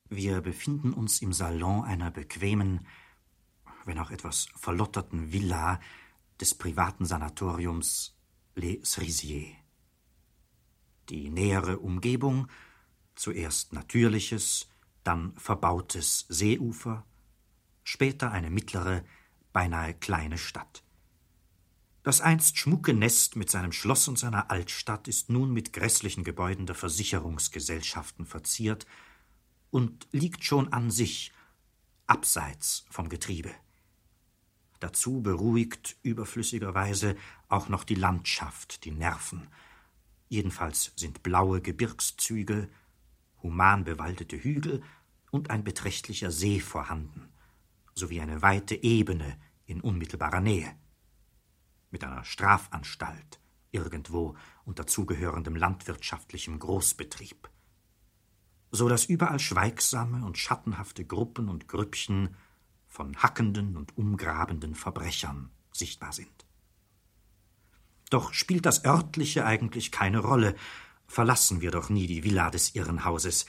Wir befinden uns im Salon einer bequemen, wenn auch etwas verlotterten Villa des privaten Sanatoriums Les Cerisiers. Die nähere Umgebung, zuerst natürliches, dann verbautes Seeufer, später eine mittlere, beinahe kleine Stadt. Das einst schmucke Nest mit seinem Schloss und seiner Altstadt ist nun mit grässlichen Gebäuden der Versicherungsgesellschaften verziert und liegt schon an sich, abseits vom Getriebe. Dazu beruhigt überflüssigerweise auch noch die Landschaft die Nerven. Jedenfalls sind blaue Gebirgszüge, human bewaldete Hügel und ein beträchtlicher See vorhanden, sowie eine weite Ebene in unmittelbarer Nähe. Mit einer Strafanstalt irgendwo und dazugehörendem landwirtschaftlichem Großbetrieb, so dass überall schweigsame und schattenhafte Gruppen und Grüppchen von hackenden und umgrabenden Verbrechern sichtbar sind. Doch spielt das Örtliche eigentlich keine Rolle, verlassen wir doch nie die Villa des Irrenhauses.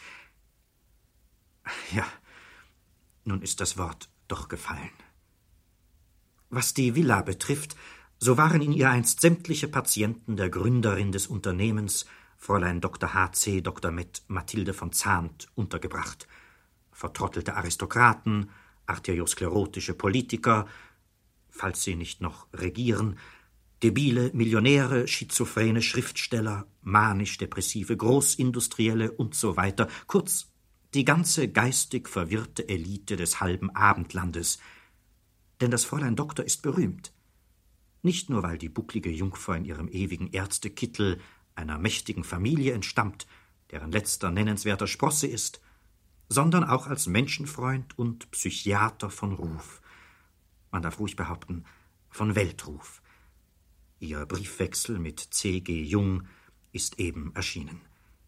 Ja, nun ist das Wort doch gefallen. Was die Villa betrifft, so waren in ihr einst sämtliche Patienten der Gründerin des Unternehmens, Fräulein Dr. H.C. Dr. Med. Mathilde von Zahnt, untergebracht. Vertrottelte Aristokraten, arteriosklerotische Politiker, falls sie nicht noch regieren, debile Millionäre, schizophrene Schriftsteller, manisch-depressive Großindustrielle und so weiter. Kurz, die ganze geistig verwirrte Elite des halben Abendlandes. Denn das Fräulein Doktor ist berühmt. Nicht nur, weil die bucklige Jungfer in ihrem ewigen Ärztekittel einer mächtigen Familie entstammt, deren letzter nennenswerter Sprosse ist, sondern auch als Menschenfreund und Psychiater von Ruf. Man darf ruhig behaupten, von Weltruf. Ihr Briefwechsel mit C.G. Jung ist eben erschienen.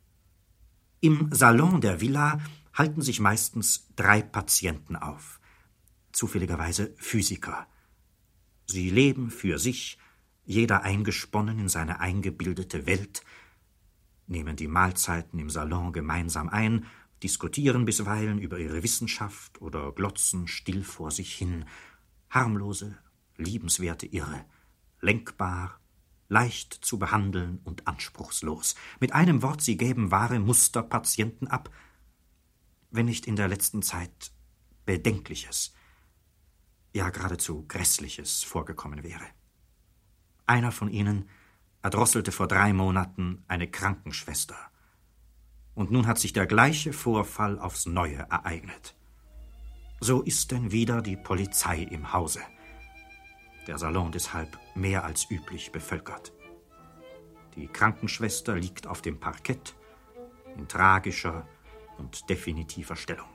Im Salon der Villa halten sich meistens 3 Patienten auf, zufälligerweise Physiker. Sie leben für sich, jeder eingesponnen in seine eingebildete Welt, nehmen die Mahlzeiten im Salon gemeinsam ein, diskutieren bisweilen über ihre Wissenschaft oder glotzen still vor sich hin, harmlose, liebenswerte Irre, lenkbar, leicht zu behandeln und anspruchslos. Mit einem Wort, sie geben wahre Musterpatienten ab, wenn nicht in der letzten Zeit Bedenkliches, ja geradezu Grässliches vorgekommen wäre. Einer von ihnen erdrosselte vor 3 Monaten eine Krankenschwester. Und nun hat sich der gleiche Vorfall aufs Neue ereignet. So ist denn wieder die Polizei im Hause. Der Salon deshalb mehr als üblich bevölkert. Die Krankenschwester liegt auf dem Parkett in tragischer und definitiver Stellung.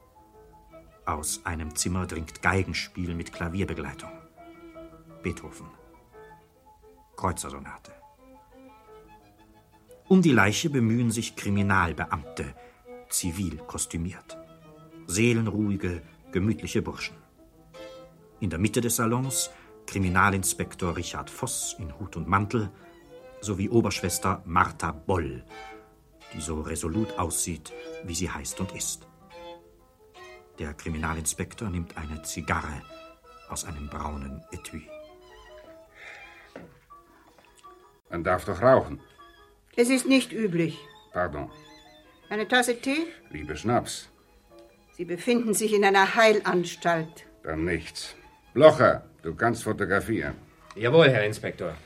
Aus einem Zimmer dringt Geigenspiel mit Klavierbegleitung. Beethoven. Kreuzersonate. Um die Leiche bemühen sich Kriminalbeamte, zivil kostümiert. Seelenruhige, gemütliche Burschen. In der Mitte des Salons Kriminalinspektor Richard Voss in Hut und Mantel sowie Oberschwester Martha Boll, die so resolut aussieht, wie sie heißt und ist. Der Kriminalinspektor nimmt eine Zigarre aus einem braunen Etui. Man darf doch rauchen. Es ist nicht üblich. Pardon. Eine Tasse Tee? Liebe Schnaps. Sie befinden sich in einer Heilanstalt. Dann nichts. Blocher, du kannst fotografieren. Jawohl, Herr Inspektor.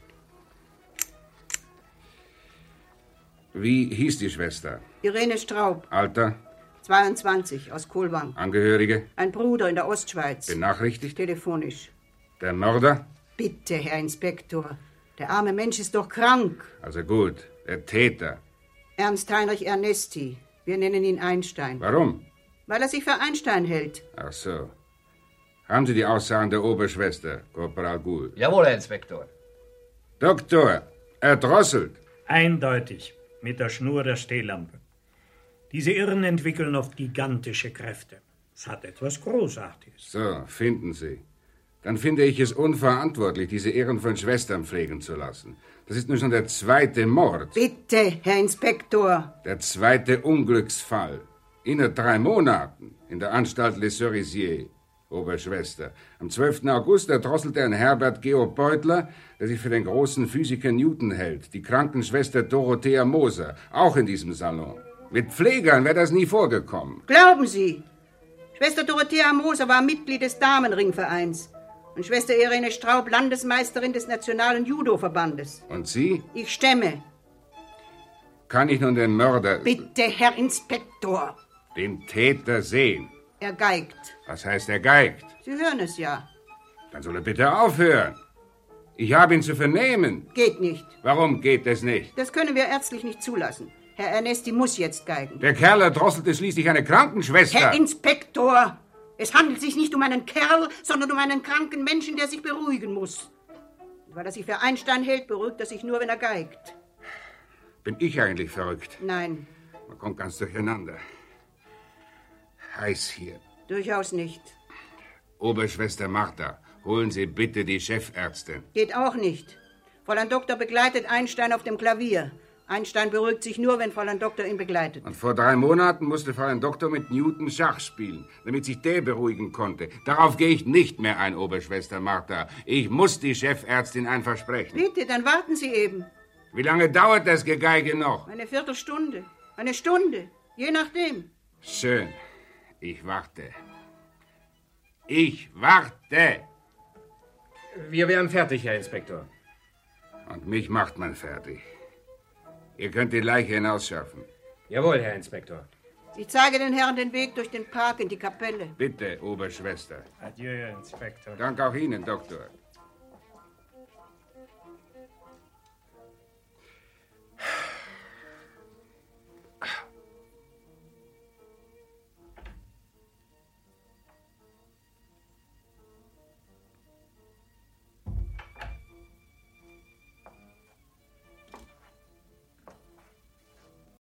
Wie hieß die Schwester? Irene Straub. Alter? 22, aus Kohlwang. Angehörige? Ein Bruder in der Ostschweiz. Benachrichtigt? Telefonisch. Der Mörder? Bitte, Herr Inspektor. Der arme Mensch ist doch krank. Also gut, der Täter. Ernst Heinrich Ernesti. Wir nennen ihn Einstein. Warum? Weil er sich für Einstein hält. Ach so. Haben Sie die Aussagen der Oberschwester, Korporal Guhl? Jawohl, Herr Inspektor. Doktor, erdrosselt. Eindeutig, mit der Schnur der Stehlampe. Diese Irren entwickeln oft gigantische Kräfte. Es hat etwas Großartiges. So, finden Sie. Dann finde ich es unverantwortlich, diese Irren von Schwestern pflegen zu lassen. Das ist nun schon der 2. Mord. Bitte, Herr Inspektor. Der 2. Unglücksfall. In 3 Monaten in der Anstalt Les Cerisiers, Oberschwester. Am 12. August erdrosselte ein Herbert Georg Beutler, der sich für den großen Physiker Newton hält, die Krankenschwester Dorothea Moser, auch in diesem Salon. Mit Pflegern wäre das nie vorgekommen. Glauben Sie, Schwester Dorothea Moser war Mitglied des Damenringvereins und Schwester Irene Straub Landesmeisterin des Nationalen Judo-Verbandes. Und Sie? Ich stemme. Kann ich nun den Mörder... Bitte, Herr Inspektor. Den Täter sehen? Er geigt. Was heißt er geigt? Sie hören es ja. Dann soll er bitte aufhören. Ich habe ihn zu vernehmen. Geht nicht. Warum geht es nicht? Das können wir ärztlich nicht zulassen. Herr Ernesti muss jetzt geigen. Der Kerl erdrosselte schließlich eine Krankenschwester. Herr Inspektor, es handelt sich nicht um einen Kerl, sondern um einen kranken Menschen, der sich beruhigen muss. Und weil er sich für Einstein hält, beruhigt er sich nur, wenn er geigt. Bin ich eigentlich verrückt? Nein, Man kommt ganz durcheinander. Heiß hier. durchaus nicht. Oberschwester Martha, holen Sie bitte die Chefärztin. Geht auch nicht. Fräulein Doktor begleitet Einstein auf dem Klavier. Einstein beruhigt sich nur, wenn Fräulein Doktor ihn begleitet. Und vor 3 Monaten musste Fräulein Doktor mit Newton Schach spielen, damit sich der beruhigen konnte. Darauf gehe ich nicht mehr ein, Oberschwester Martha. Ich muss die Chefärztin ein Versprechen. Bitte, dann warten Sie eben. Wie lange dauert das Gegeige noch? Eine Viertelstunde, eine Stunde, je nachdem. Schön. Ich warte. Ich warte. Wir wären fertig, Herr Inspektor. Und mich macht man fertig. Ihr könnt die Leiche hinausschaffen. Jawohl, Herr Inspektor. Ich zeige den Herren den Weg durch den Park in die Kapelle. Bitte, Oberschwester. Adieu, Herr Inspektor. Dank auch Ihnen, Doktor.